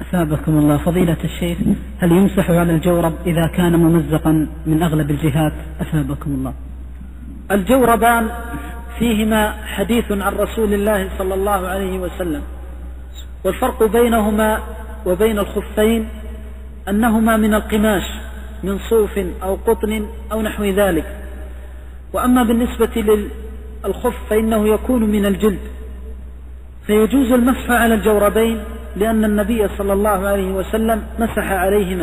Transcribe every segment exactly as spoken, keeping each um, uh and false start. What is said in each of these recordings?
أثابكم الله. فضيلة الشيخ، هل يمسح على الجورب إذا كان ممزقا من أغلب الجهات؟ أثابكم الله. الجوربان فيهما حديث عن رسول الله صلى الله عليه وسلم، والفرق بينهما وبين الخفين أنهما من القماش من صوف أو قطن أو نحو ذلك. وأما بالنسبة للخف فإنه يكون من الجلد، فيجوز المسح على الجوربين لأن النبي صلى الله عليه وسلم مسح عليهما،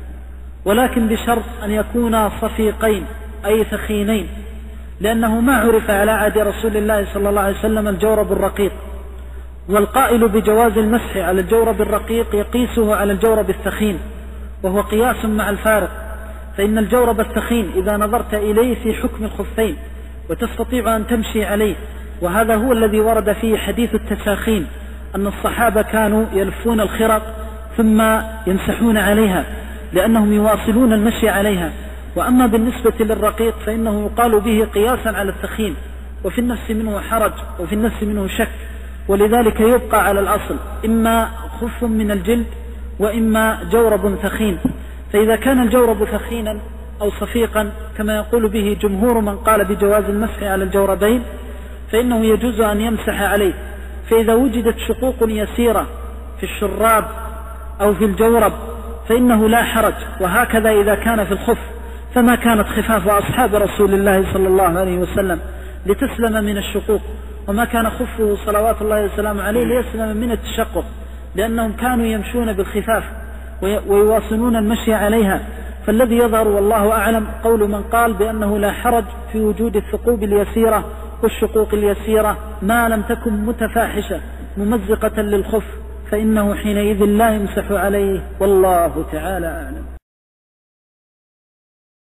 ولكن بشرط أن يكونا صفيقين أي ثخينين، لأنه ما عرف على عهد رسول الله صلى الله عليه وسلم الجورب الرقيق، والقائل بجواز المسح على الجورب الرقيق يقيسه على الجورب الثخين، وهو قياس مع الفارق، فإن الجورب الثخين إذا نظرت إليه في حكم الخفين وتستطيع أن تمشي عليه، وهذا هو الذي ورد فيه حديث التساخين أن الصحابة كانوا يلفون الخرق ثم يمسحون عليها لأنهم يواصلون المشي عليها. وأما بالنسبة للرقيق فإنه يقال به قياسا على الثخين، وفي النفس منه حرج وفي النفس منه شك، ولذلك يبقى على الأصل إما خف من الجلد وإما جورب ثخين. فإذا كان الجورب ثخينا أو صفيقا كما يقول به جمهور من قال بجواز المسح على الجوربين فإنه يجوز أن يمسح عليه. فإذا وجدت شقوق يسيرة في الشراب أو في الجورب فإنه لا حرج، وهكذا إذا كان في الخف، فما كانت خفاف أصحاب رسول الله صلى الله عليه وسلم لتسلم من الشقوق، وما كان خفه صلوات الله وسلامه عليه ليسلم من التشقق، لأنهم كانوا يمشون بالخفاف ويواصلون المشي عليها. فالذي يظهر والله أعلم قول من قال بأنه لا حرج في وجود الثقوب اليسيرة والشقوق اليسيرة ما لم تكن متفاحشة ممزقة للخف، فإنه حينئذ لا يمسح عليه، والله تعالى أعلم.